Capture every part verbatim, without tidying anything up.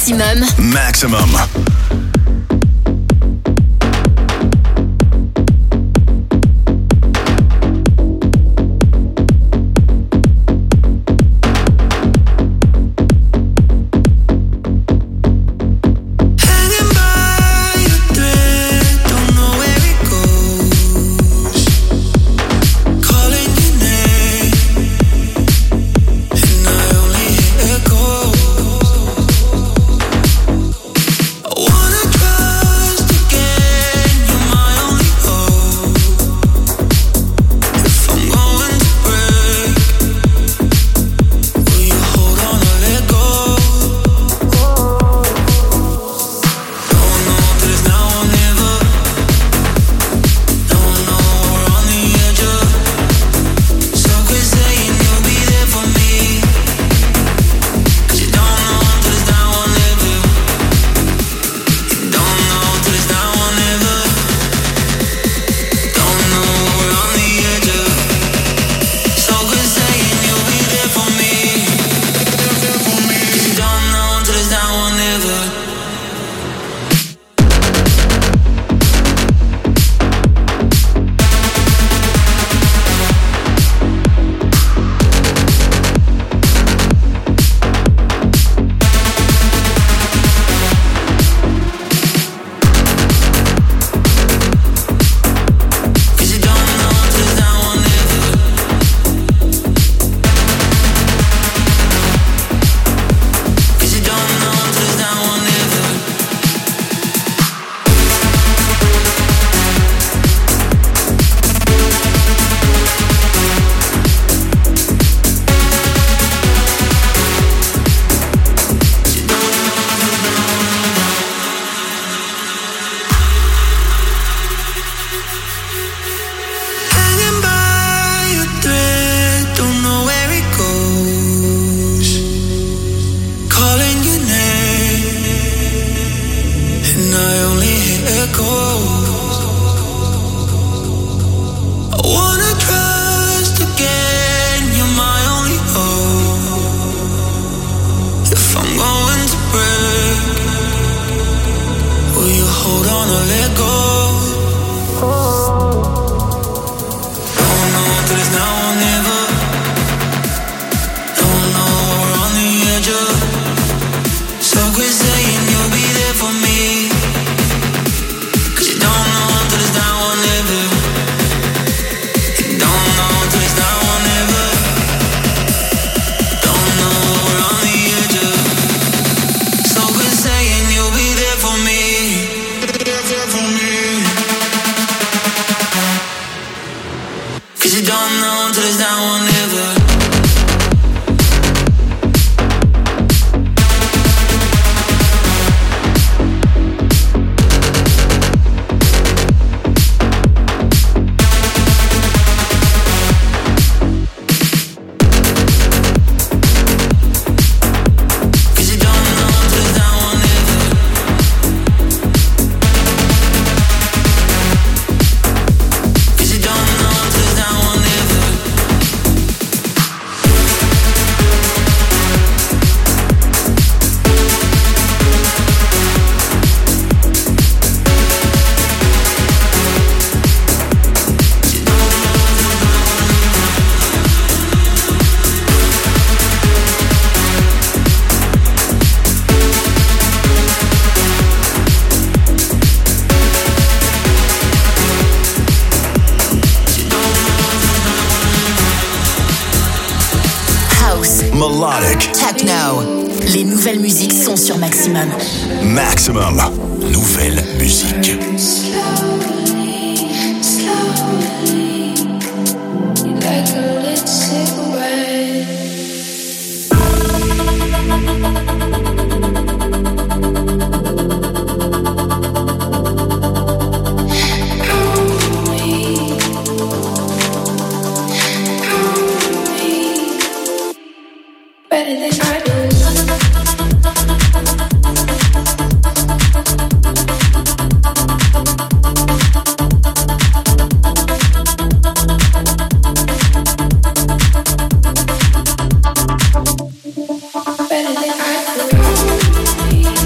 Maximum. Maximum. Melodic. Techno. Les nouvelles musiques sont sur Maximum. Maximum. Nouvelle musique. Slowly, slowly, like a lit cigarette. Better than I do. Better than I do.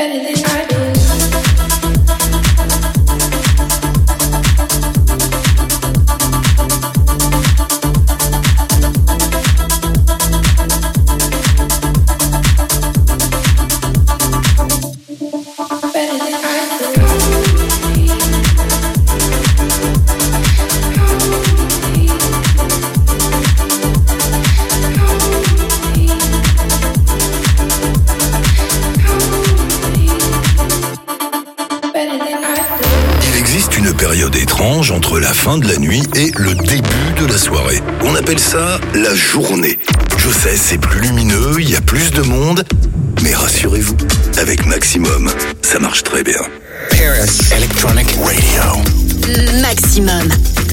Entre la fin de la nuit et le début de la soirée. On appelle ça la journée. Je sais, c'est plus lumineux, il y a plus de monde, mais rassurez-vous, avec Maximum, ça marche très bien. Paris Electronic Radio. Maximum.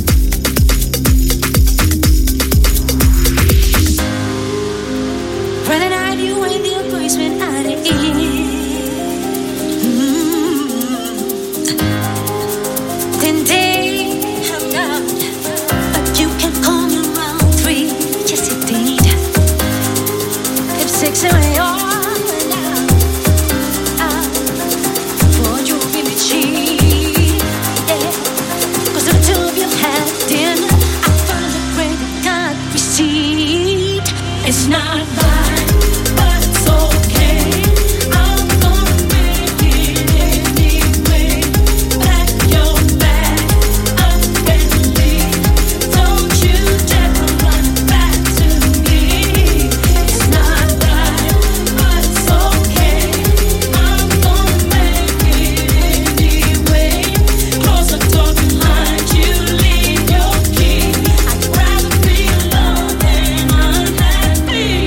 It's not right, but it's okay. I'm gonna make it anyway. Pack your bag up and leave. Don't you dare run back to me. It's not right, but it's okay. I'm gonna make it anyway. Close the door behind you, leave your key. I'd rather be alone than unhappy.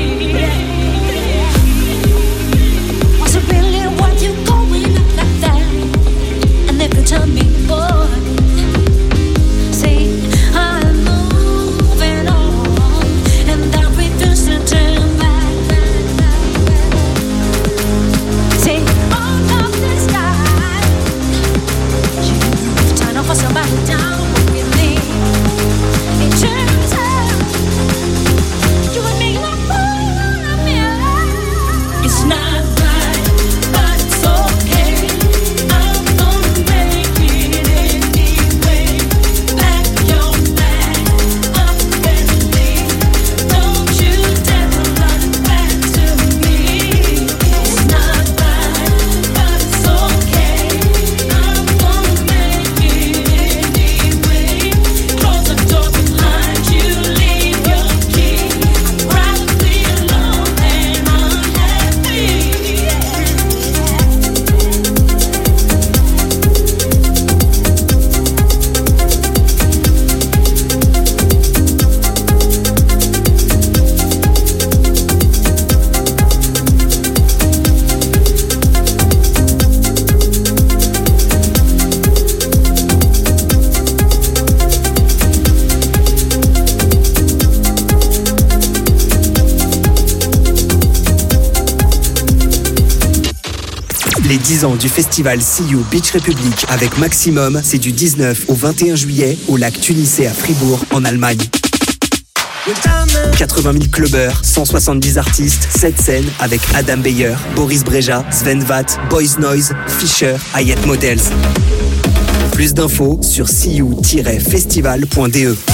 Was it really worth you going up like that? And if you tell me more, say I'm moving on, and I refuse to turn back. Say all of this time, you've turned off for somebody down with me. It turns out you and me are fooling a mirror. It's not right, but it's okay. I'm gonna make it anyway. Pack your bag up and leave. Don't you dare run back to me. It's not right, but it's okay. I'm gonna make it anyway. Close the door behind you, leave your key. I'd rather be alone than unhappy. Les dix ans du festival See You Beach Republic avec Maximum, c'est du dix-neuf au vingt et un juillet au lac Tunisé à Fribourg, en Allemagne. quatre-vingt mille clubbers, cent soixante-dix artistes, sept scènes avec Adam Beyer, Boris Brejcha, Sven Vath, Boys Noise, Fisher, Hayat Models. Plus d'infos sur see you festival point d e.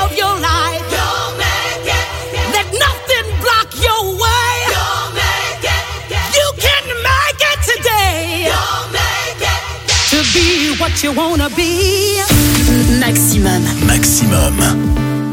of your life. You'll make it. Let nothing block your way. You'll make it. You can make it today. You'll make it. To be what you wanna be. Maximum. Maximum.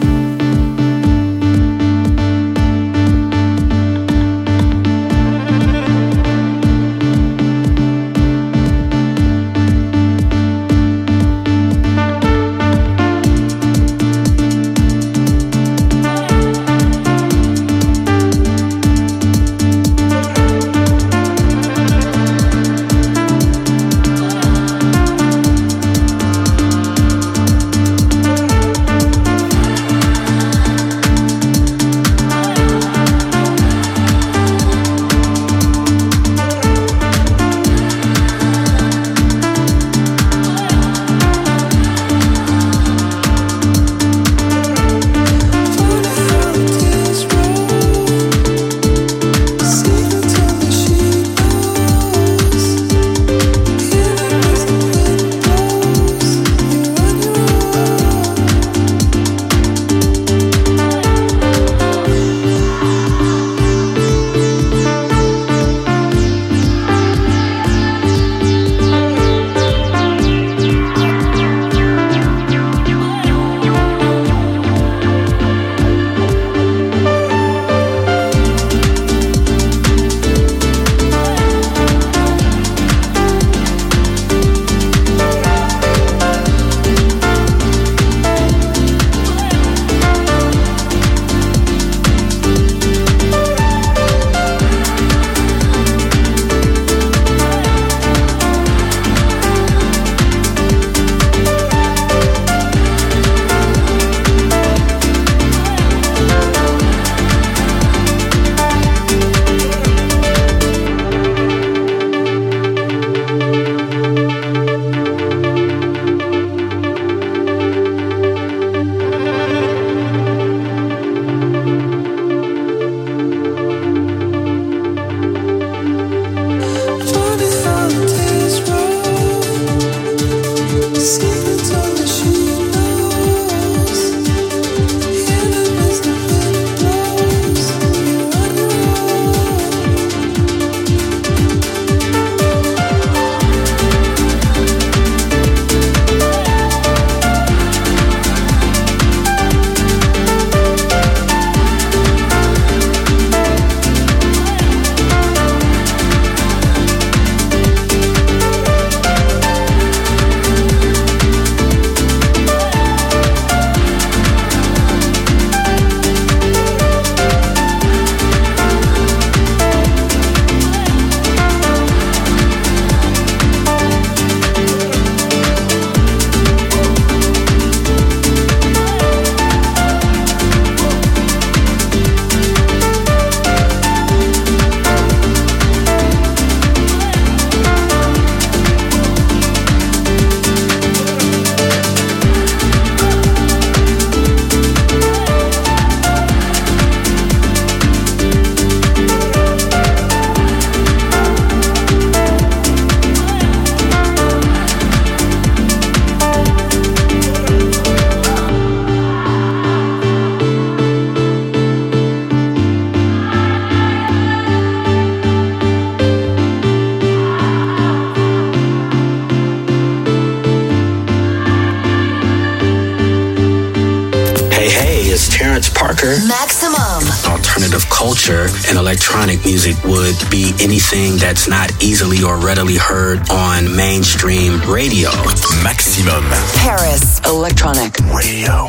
Maximum. Alternative culture and electronic music would be anything that's not easily or readily heard on mainstream radio. Maximum. Paris Electronic Radio.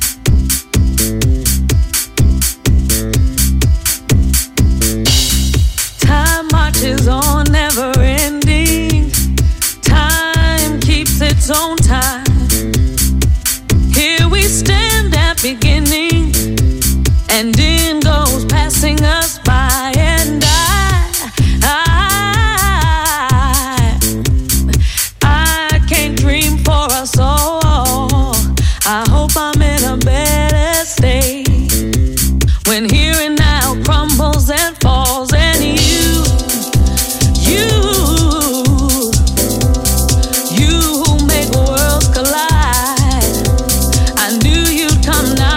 Time marches on, never ending. Time keeps its own time. Here we stand at beginning, and in goes passing us by. And I, I, I can't dream for us all. I hope I'm in a better state when here and now crumbles and falls. And you, you, you who make worlds collide, I knew you'd come now.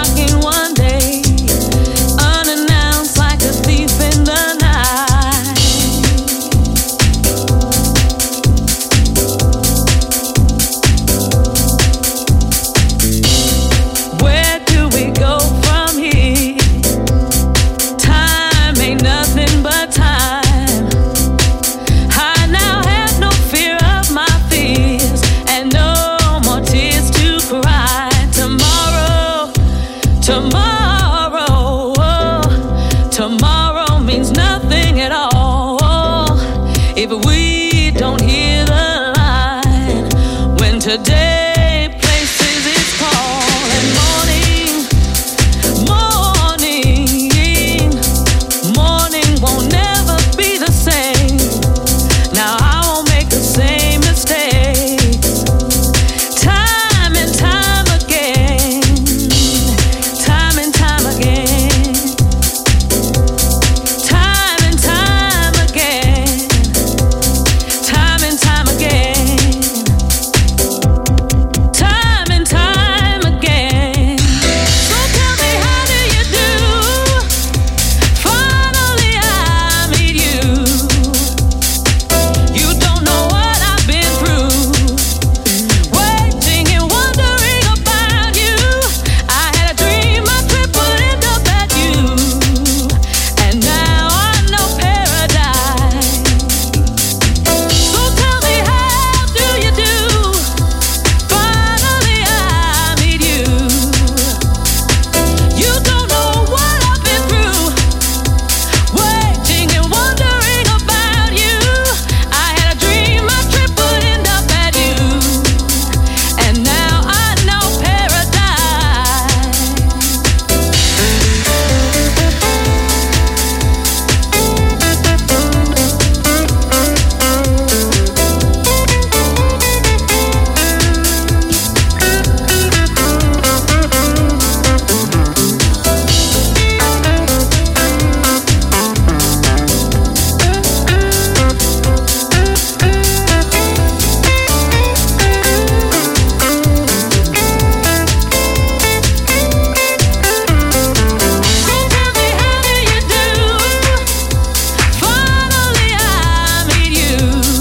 tomorrow. Tomorrow means nothing at all if we don't hear the line when today places its call. And morning, morning, morning won't never be the same. Now I won't make the same mistakes. Time and time again, time and time again, time and time again, time and time again, time and time again. So tell me, how do you do? Finally I meet you. You don't know what I've been through, waiting and wondering about you. I had a dream my trip would end up at you, and now I know paradise. So tell me, how do you do? Finally I meet you. You don't know what I've been through, waiting and wondering about you. I had a dream my trip would end up at you, and now I know paradise. So tell me, how do you do? Finally I meet you.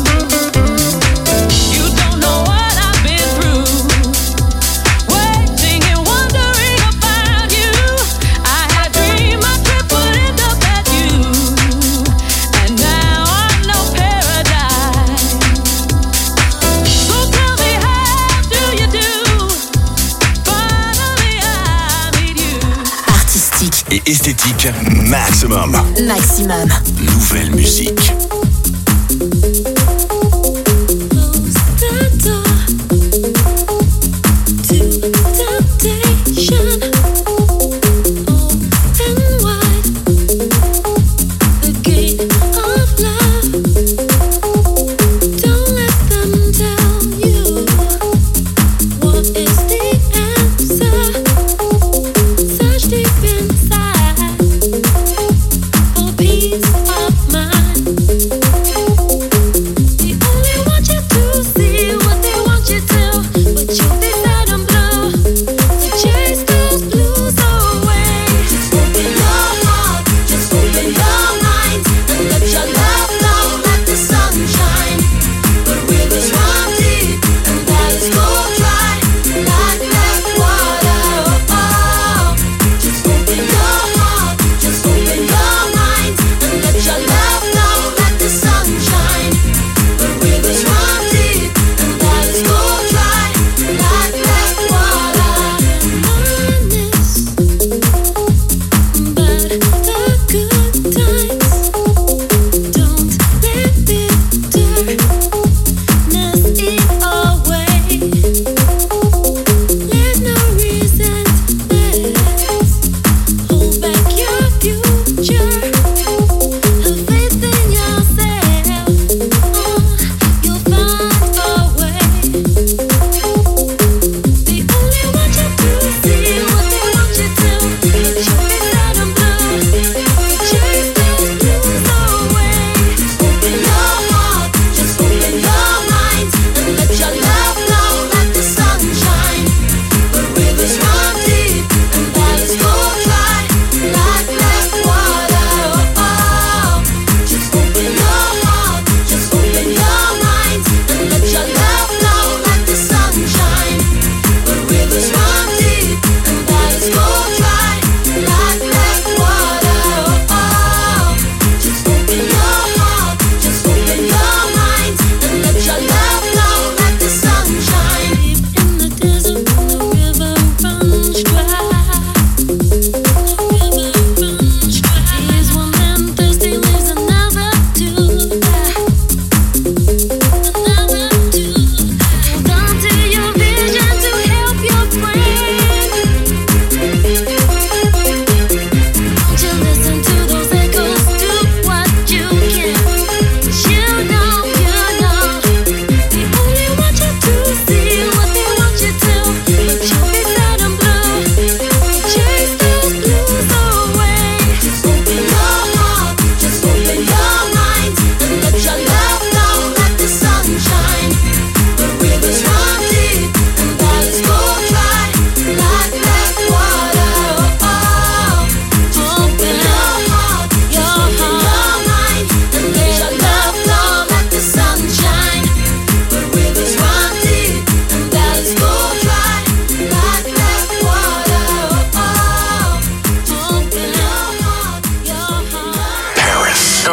You don't know what I've been through, waiting and wondering about you. I had a dream my trip would end up at you, and now I know paradise. So tell me, how do you do? Finally I meet you. Artistique, Et esthétique, maximum. maximum. Nouvelle musique. Close the door to temptation. Open wide the gate of love. Don't let them tell you what is the answer. Search deep inside for peace of mind.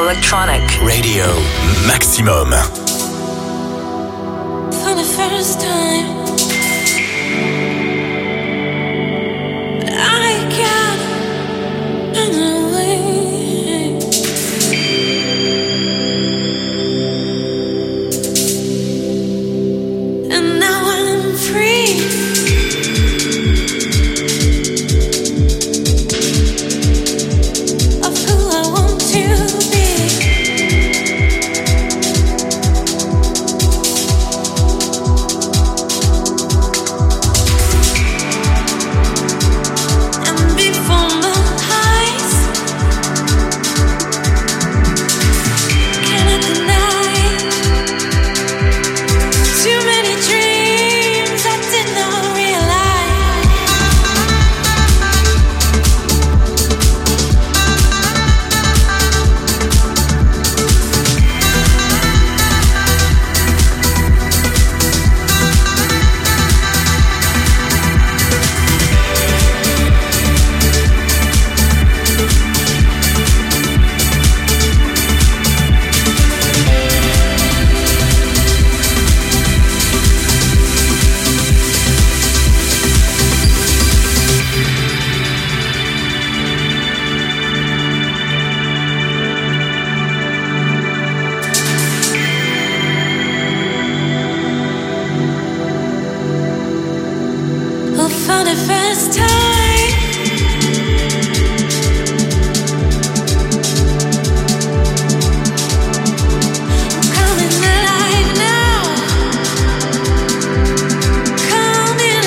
electronic Radio Maximum. For the first time, I got away, and now I'm free. Of who I want to be. For the first time, I'm coming alive now. Coming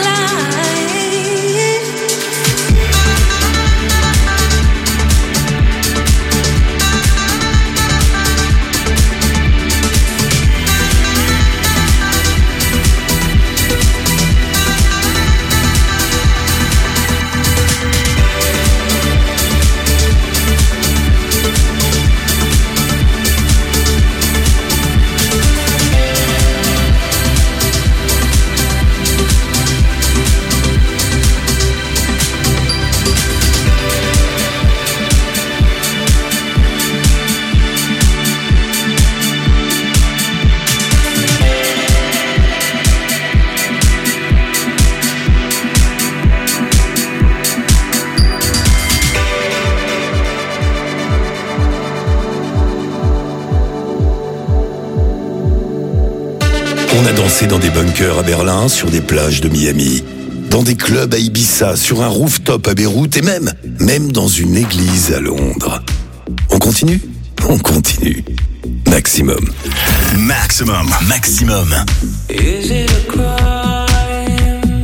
On a dansé dans des bunkers à Berlin, sur des plages de Miami, dans des clubs à Ibiza, sur un rooftop à Beyrouth et même, même dans une église à Londres. On continue ? On continue. Maximum. Maximum. Maximum. Is it a crime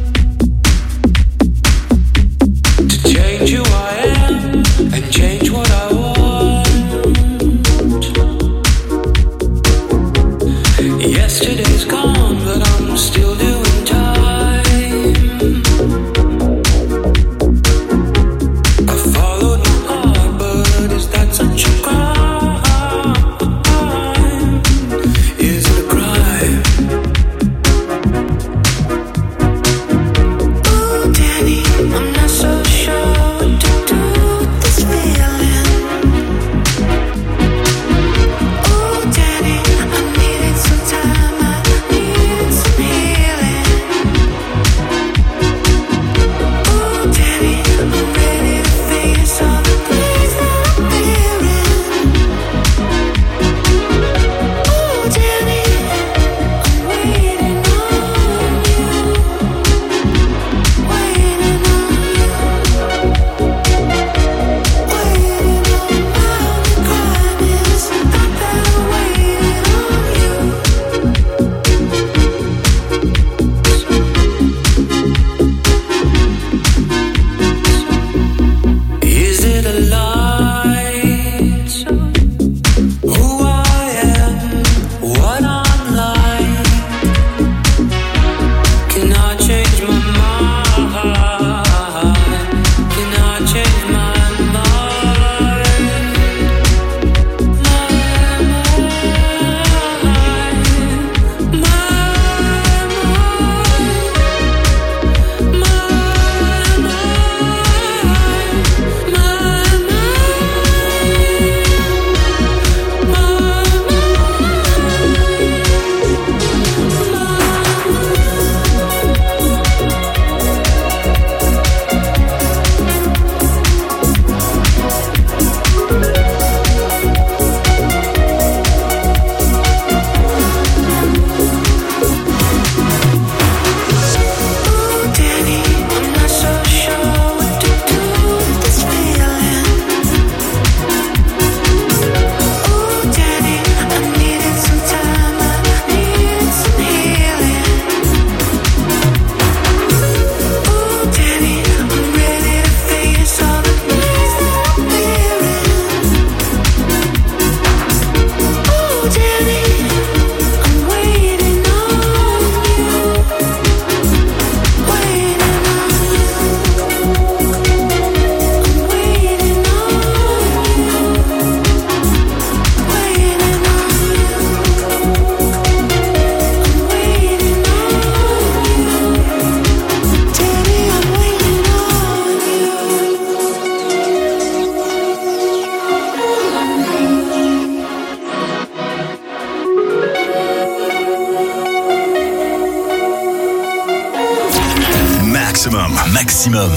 to change who I am and change what I want? Yesterday's gone, but I'm still doing time. I followed my heart, but is that such a crime? Is it a crime? Ooh, Danny, I'm not so sure what to do with this feeling. Ooh, Danny, I needed some time, I needed some healing. Ooh, Danny, I'm ready to face all the things that I'm fearing. Ooh, Danny, I'm waiting on you, waiting on you, waiting on all the kindness I've been waiting on you. Is it a lie? Who I am, what I'm like? Can I change my mind? Can I change my mind? My mind, my mind, my mind, my mind. Maximum.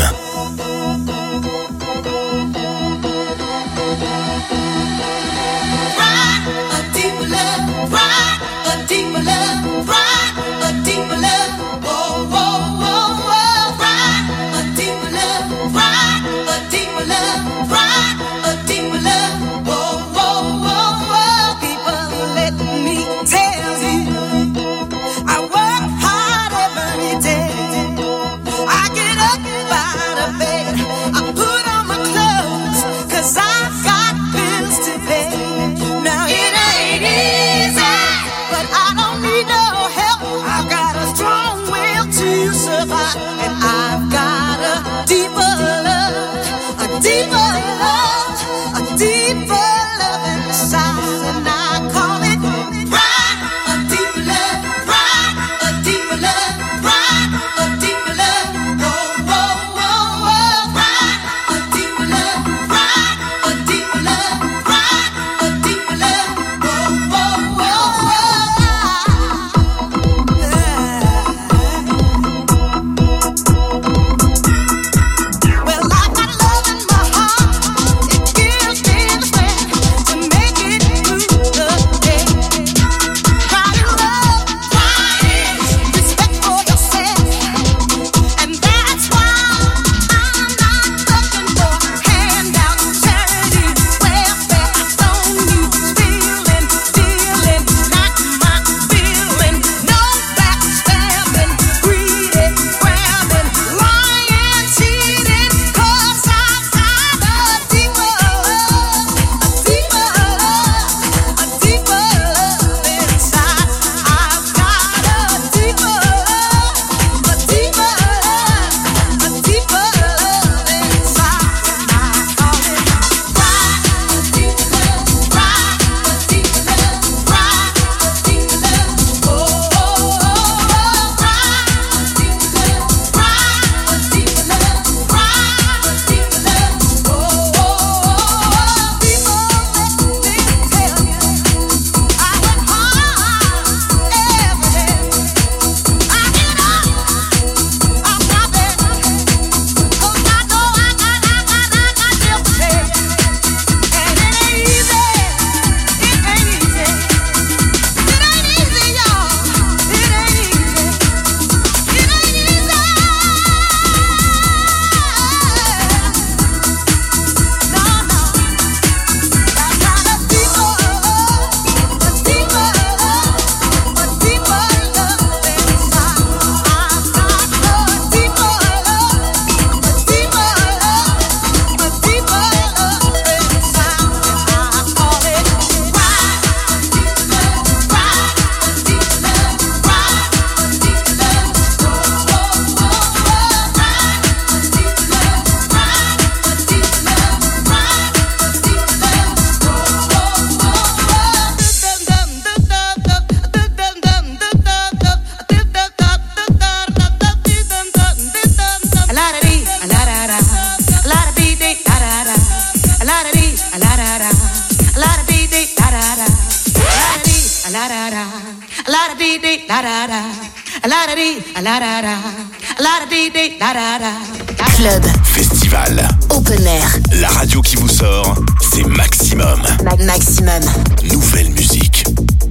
Club. Festival. Open air. La radio qui vous sort, c'est Maximum. Ma- Maximum. Nouvelle musique.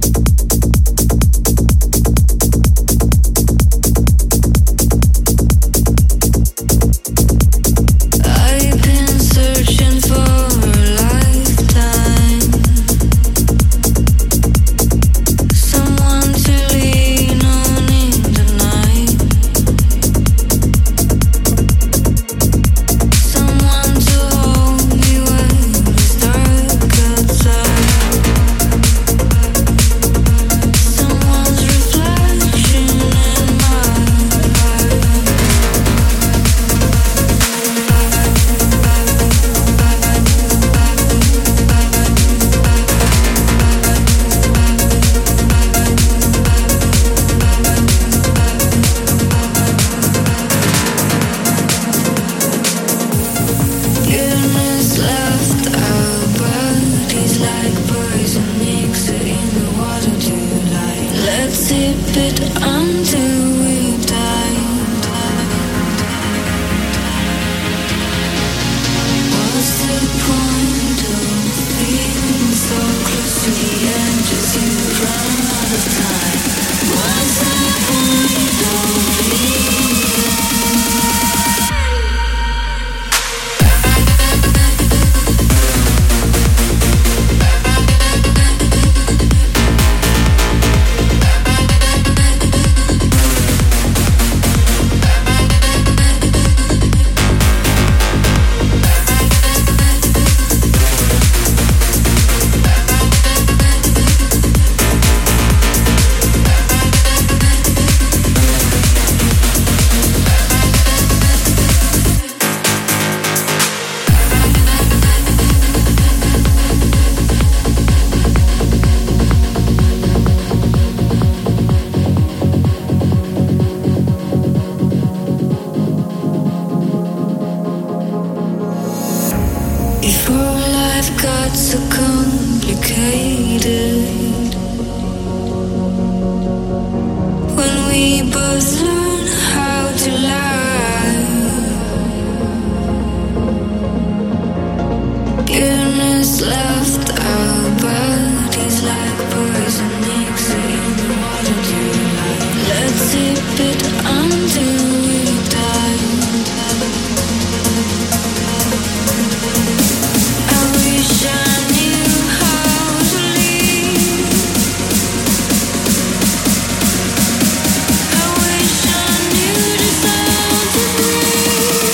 I've been searching for a lifetime, someone to lean on in the night, someone to hold me when it's dark outside. got so complicated when we both learn how to lie. Goodness left our bodies like poison mixing in the water to light. Let's sip it until we die. I wish I knew how to leave. I wish I knew just how to breathe.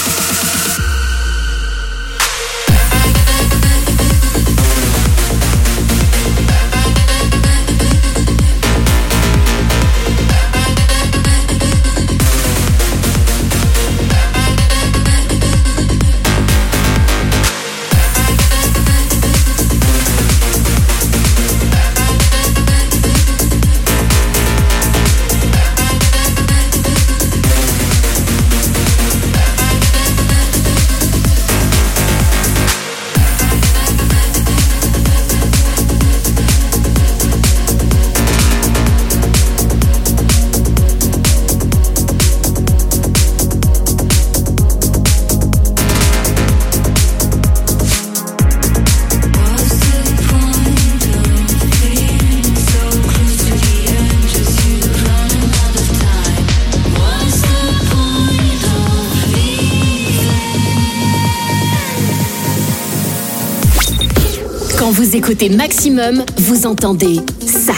Quand vous écoutez Maximum, vous entendez ça.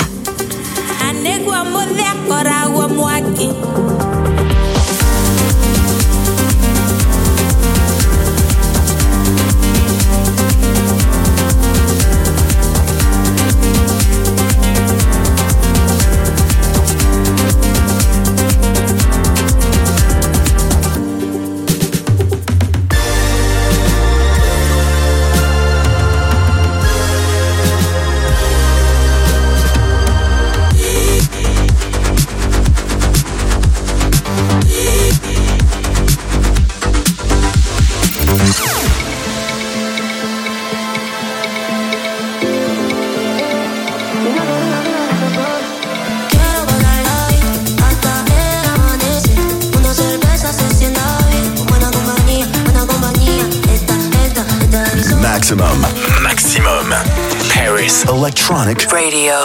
Maximum, Maximum, Paris Electronic Radio.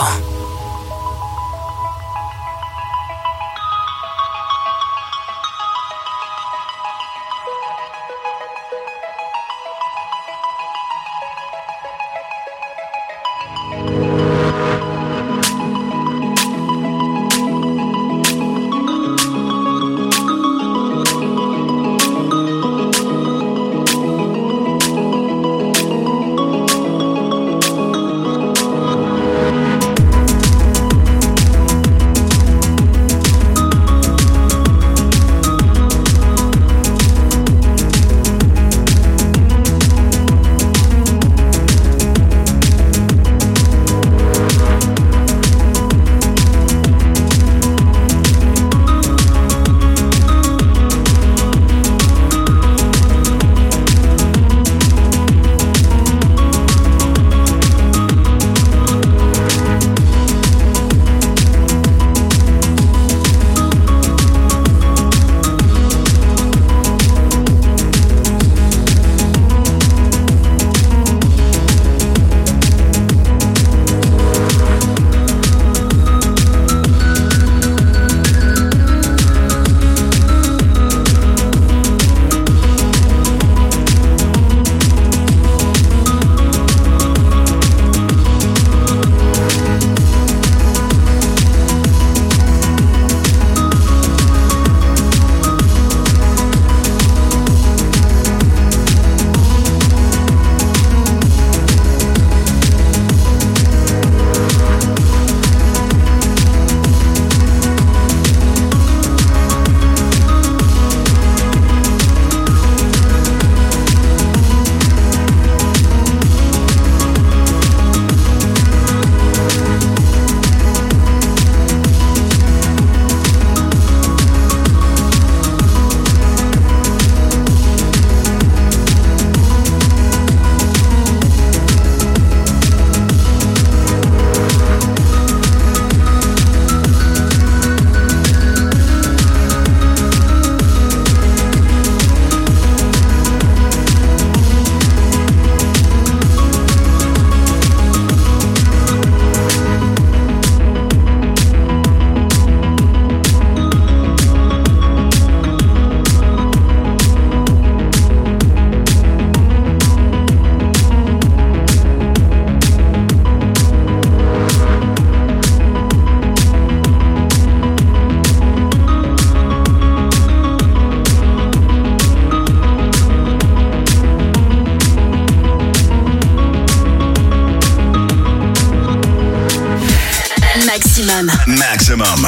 Maximum. Maximum.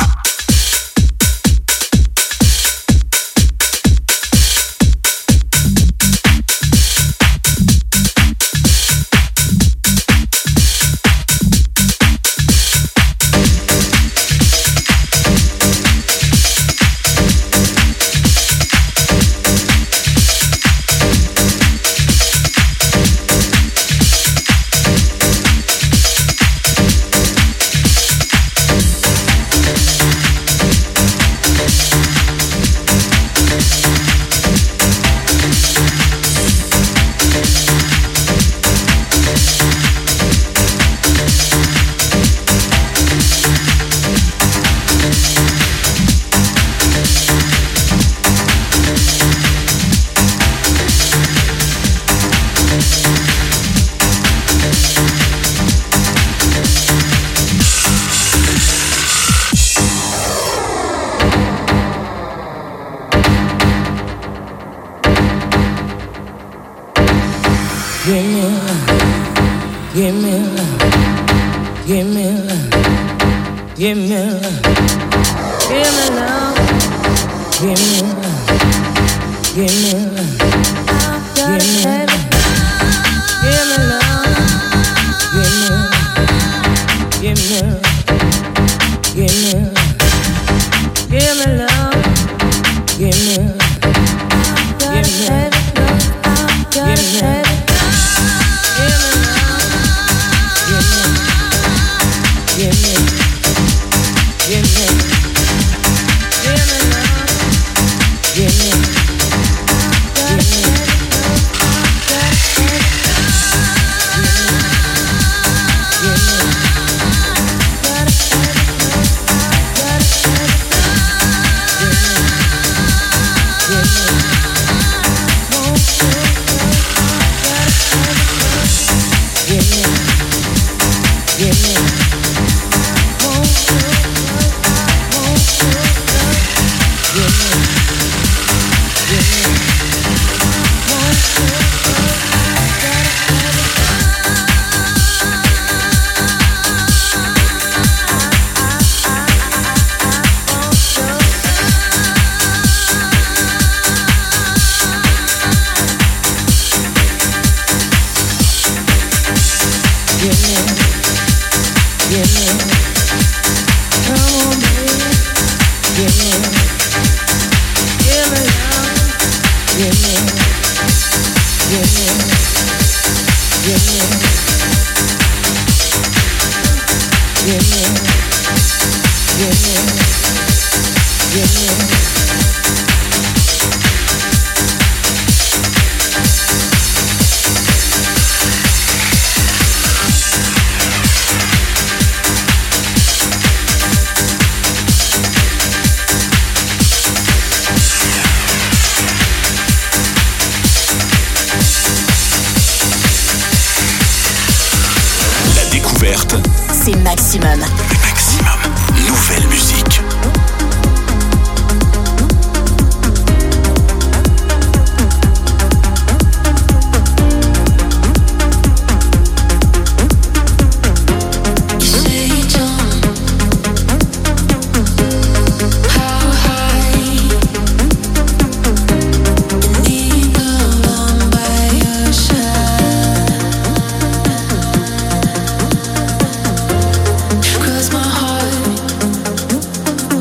C'est Maximum. Maximum. Nouvelle musique. Cross my heart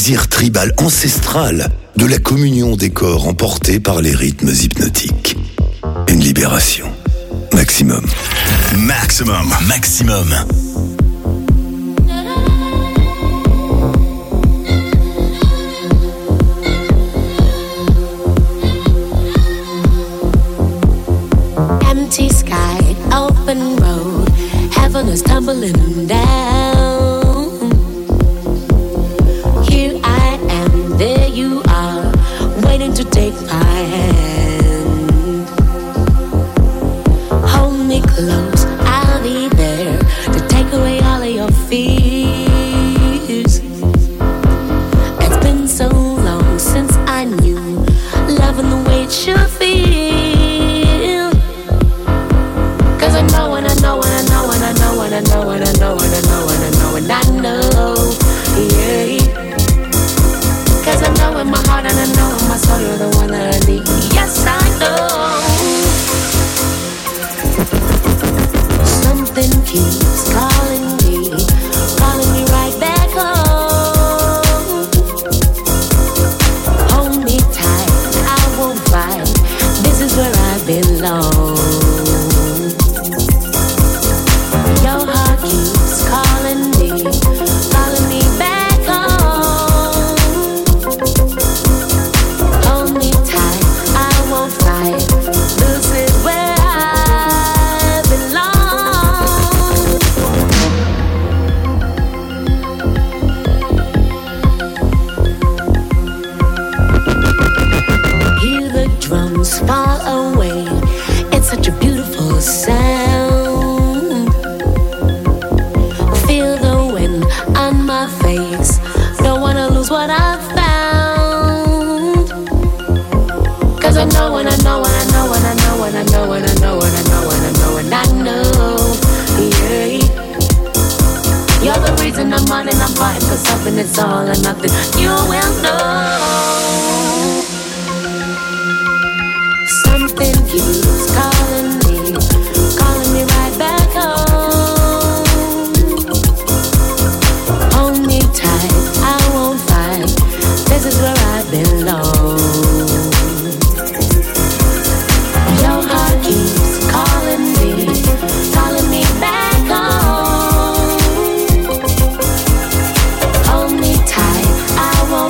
plaisir tribal ancestral de la communion des corps emportés par les rythmes hypnotiques. Une libération. Maximum. Maximum. Maximum. Empty sky, open road, heaven is tumbling down. Here I am, there you are, waiting to take my hand. Hold me close, I'll be there to take away all of your fears. It's been so long since I knew love and the way it should feel. Cause I know and I know and I know and I know and I know and I know and I know and I know and I know, yeah. Cause I know in my heart and I know in my soul you're the one that I need. Yes, I know. Something keeps calling me, calling me right back home. Hold me tight, I won't fight. This is where I belong. Your heart keeps calling me, calling me back home. Hold me tight, I won't fight. This is where I belong. Hear the drums fall away. It's such a beautiful sound. Feel the wind on my face. Don't wanna lose what I found. Cause I know and I know and I know and I know and I know and I know and I know and I know and I know, yeah. You're the reason I'm on and I'm fighting for something. It's all or nothing. You will know. Something keeps calling me, calling me right back home. Hold me tight, I won't fight. This is where I belong. Your heart keeps calling me, calling me back home. Hold me tight, I won't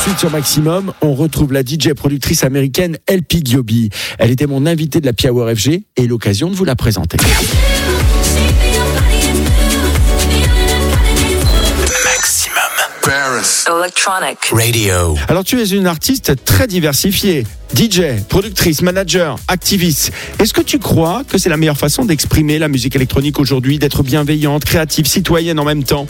suite sur Maximum, on retrouve la D J productrice américaine L P Giobbi. Elle était mon invitée de la Power F G et l'occasion de vous la présenter. Paris Electronic Radio. Alors tu es une artiste très diversifiée. D J, productrice, manager, activiste. Est-ce que tu crois que c'est la meilleure façon d'exprimer la musique électronique aujourd'hui, d'être bienveillante, créative, citoyenne en même temps?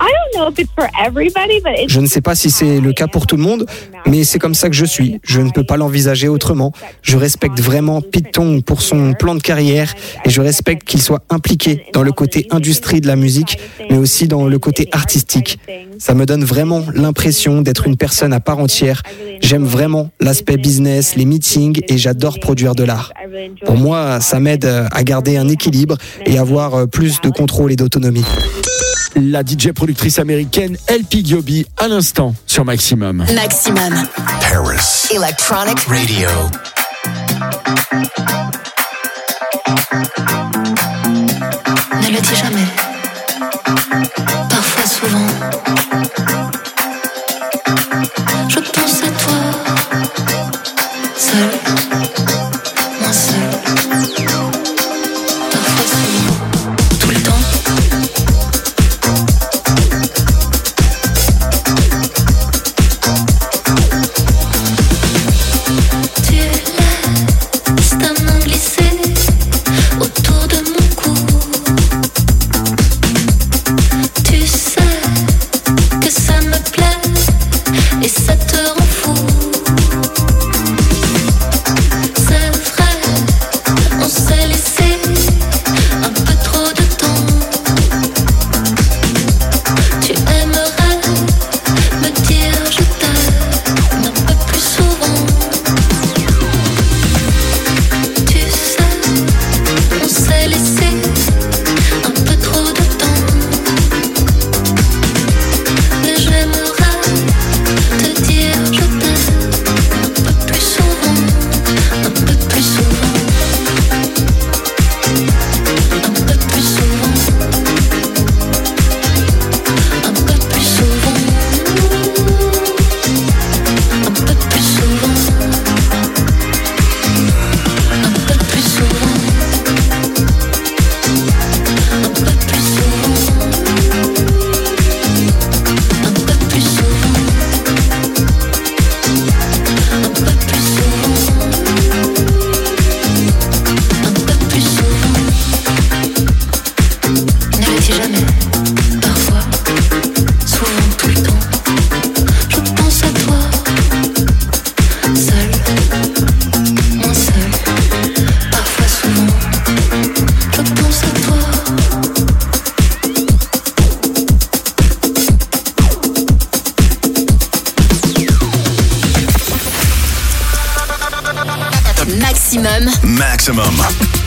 Je ne sais pas si c'est le cas pour tout le monde, mais c'est comme ça que je suis. Je ne peux pas l'envisager autrement. Je respecte vraiment Pete Tong pour son plan de carrière et je respecte qu'il soit impliqué dans le côté industrie de la musique, mais aussi dans le côté artistique. Ça me donne vraiment l'impression d'être une personne à part entière. J'aime vraiment l'aspect business, les meetings et j'adore produire de l'art. Pour moi, ça m'aide à garder un équilibre et avoir plus de contrôle et d'autonomie. La D J productrice américaine L P Giobbi à l'instant sur Maximum. Maximum. Paris Electronic Radio. Ne le dis jamais. Parfois, souvent. Je pense à toi. Seul. Moi seul. Parfois, souvent. Tout le temps. Tu laisses ta main glisser autour de mon cou. Tu sais que ça me plaît et ça te rend fou. C'est vrai, on s'est laissé un peu trop de temps. Tu aimerais me dire je t'aime un peu plus souvent. Tu sais, on s'est laissé un peu trop de temps. Mais j'aimerais te dire je t'aime un peu plus souvent, un peu plus souvent, un peu plus souvent, un peu plus souvent, un peu plus souvent, un peu plus souvent, un peu plus souvent, un peu plus souvent, un peu plus souvent, un peu plus souvent. Ne le dis jamais. Parfois, souvent, tout le temps. Je pense à toi. Seul, moins seul. Parfois, souvent. Je pense à toi. Maximum. Maximum.